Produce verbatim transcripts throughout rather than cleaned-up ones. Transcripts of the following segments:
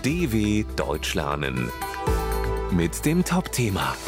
D W Deutsch lernen mit dem Top-Thema: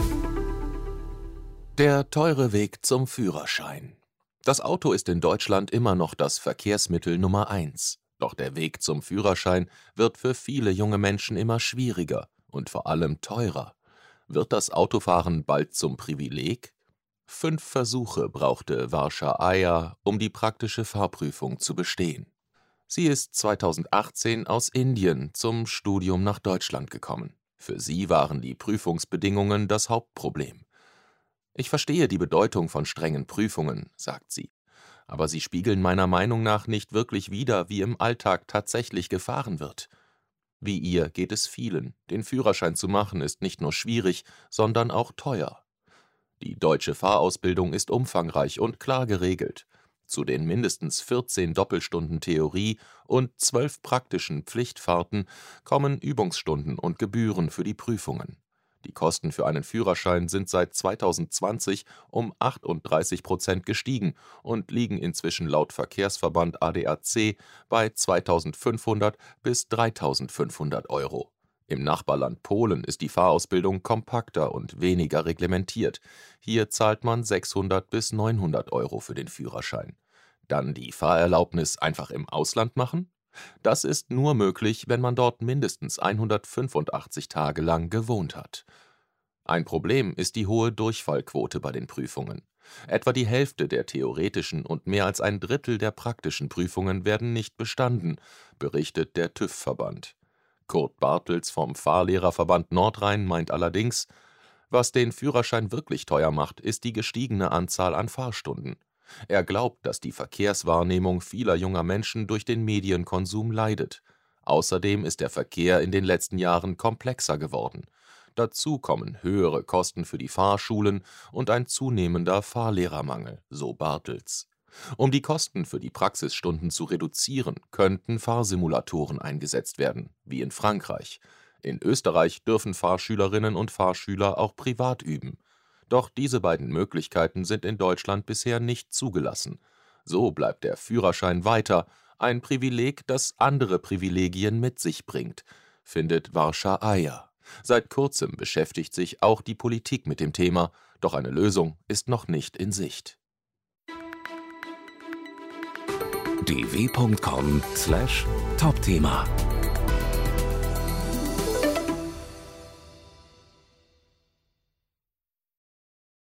Der teure Weg zum Führerschein. Das Auto ist in Deutschland immer noch das Verkehrsmittel Nummer eins. Doch der Weg zum Führerschein wird für viele junge Menschen immer schwieriger und vor allem teurer. Wird das Autofahren bald zum Privileg? Fünf Versuche brauchte Varsha Iyer, um die praktische Fahrprüfung zu bestehen. Sie ist zweitausendachtzehn aus Indien zum Studium nach Deutschland gekommen. Für sie waren die Prüfungsbedingungen das Hauptproblem. »Ich verstehe die Bedeutung von strengen Prüfungen«, sagt sie, »aber sie spiegeln meiner Meinung nach nicht wirklich wider, wie im Alltag tatsächlich gefahren wird.« Wie ihr geht es vielen. Den Führerschein zu machen ist nicht nur schwierig, sondern auch teuer. Die deutsche Fahrausbildung ist umfangreich und klar geregelt. Zu den mindestens vierzehn Doppelstunden Theorie und zwölf praktischen Pflichtfahrten kommen Übungsstunden und Gebühren für die Prüfungen. Die Kosten für einen Führerschein sind seit zweitausendzwanzig um achtunddreißig Prozent gestiegen und liegen inzwischen laut Verkehrsverband A D A C bei zweitausendfünfhundert bis dreitausendfünfhundert Euro. Im Nachbarland Polen ist die Fahrausbildung kompakter und weniger reglementiert. Hier zahlt man sechshundert bis neunhundert Euro für den Führerschein. Dann die Fahrerlaubnis einfach im Ausland machen? Das ist nur möglich, wenn man dort mindestens hundertfünfundachtzig Tage lang gewohnt hat. Ein Problem ist die hohe Durchfallquote bei den Prüfungen. Etwa die Hälfte der theoretischen und mehr als ein Drittel der praktischen Prüfungen werden nicht bestanden, berichtet der TÜV-Verband. Kurt Bartels vom Fahrlehrerverband Nordrhein meint allerdings, was den Führerschein wirklich teuer macht, ist die gestiegene Anzahl an Fahrstunden. Er glaubt, dass die Verkehrswahrnehmung vieler junger Menschen durch den Medienkonsum leidet. Außerdem ist der Verkehr in den letzten Jahren komplexer geworden. Dazu kommen höhere Kosten für die Fahrschulen und ein zunehmender Fahrlehrermangel, so Bartels. Um die Kosten für die Praxisstunden zu reduzieren, könnten Fahrsimulatoren eingesetzt werden, wie in Frankreich. In Österreich dürfen Fahrschülerinnen und Fahrschüler auch privat üben. Doch diese beiden Möglichkeiten sind in Deutschland bisher nicht zugelassen. So bleibt der Führerschein weiter ein Privileg, das andere Privilegien mit sich bringt, findet Varsha Iyer. Seit kurzem beschäftigt sich auch die Politik mit dem Thema, doch eine Lösung ist noch nicht in Sicht. d w punkt com slash Top-Thema